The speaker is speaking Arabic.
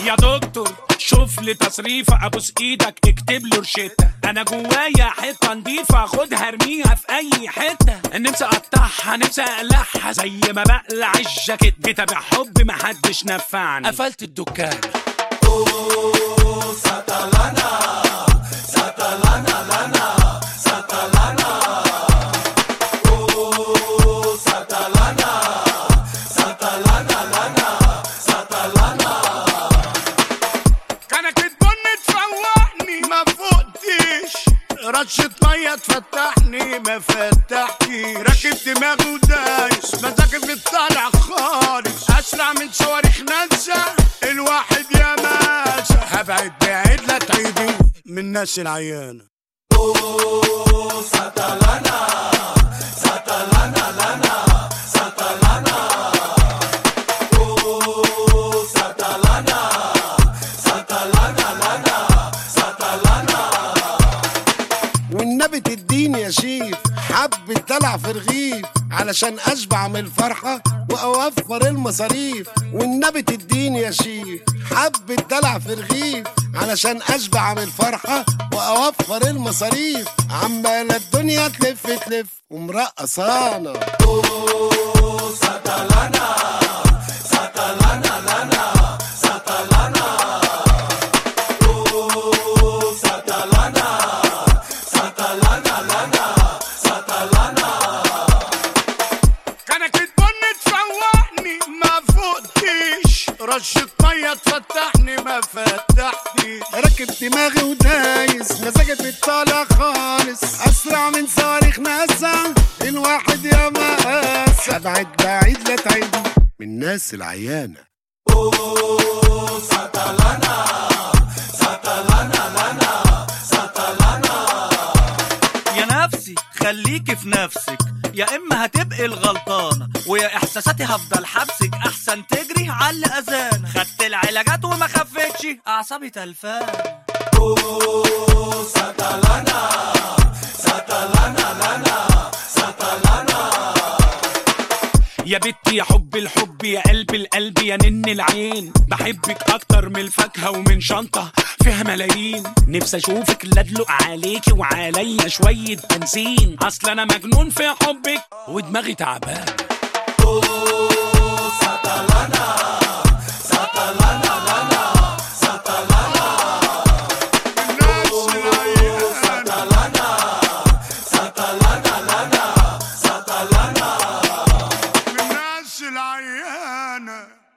يا دكتور شوف لي تصريفة، ابوس ايدك اكتب له روشتة. انا جوايا حتة نضيفة خدها ارميها في اي حتة. نفسي اقطعها نفسي اقلعها زي ما بقلع الجاكيت. جيت ابيع حب محدش نفعني قفلت الدكان. ساتلانا ساتلانا لنا ساتلانا ساتلانا ساتلانا لنا ساتلانا. كانك بتبن تفوقني ما فوقتيش، رشة مية تفتحني ما فتحتيش. راكب دماغي ودايس مزاجي بيطلع خالص، اسرع من صواريخ نازة الواحد يا ماشا. هبعد بعيد لا تعيدي من الناس العيانة. ساتلانا ساتلانا لنا ساتلانا ساتلانا ساتلانا لنا ساتلانا. والنبي تديني يا شيف حبة دلع في رغيف علشان اشبع من الفرحة واوفر المصاريف. والنبي تديني يا شيف حبة دلع في رغيف علشان اشبع من الفرحة واوفر المصاريف. عمالة الدنيا تلف تلف ومرقصانا. ساتلانا ساتلانا لنا ساتلانا ساتلانا ساتلانا لنا ساتلانا. كانك بتبن تفوقني ما فوقتيش، رشة مية تفتحني ما فتحتيش. راكب دماغي ودايس مزاجي بيطلع خالص، اسرع من صواريخ ناسا الواحد يا مقاس. ابعد بعيد لا تعيدي من الناس العيانة. ساتلانا ساتلانا لنا ساتلانا. يا نفسي خليكي في نفسك، يا اما هتبقي الغلطانه ويا احساساتي هفضل حبسك. احسن تجري على الاذان، خدت العلاجات وما خفتش اعصابي تلفان. ساتلانا ساتلانا لنا ساتلانا. يا بنتي يا حب الحب يا قلب القلب يا نن العين. بحبك اكتر من الفاكهة ومن شنطة فيها ملايين. نفسي اشوفك لا ادلق عليكي وعليا شوية بنزين. اصل انا مجنون في حبك ودماغي تعبان. ساتلانا ساتلانا لنا ساتلانا ساتلانا ساتلانا لنا ساتلانا. الناس العيانة.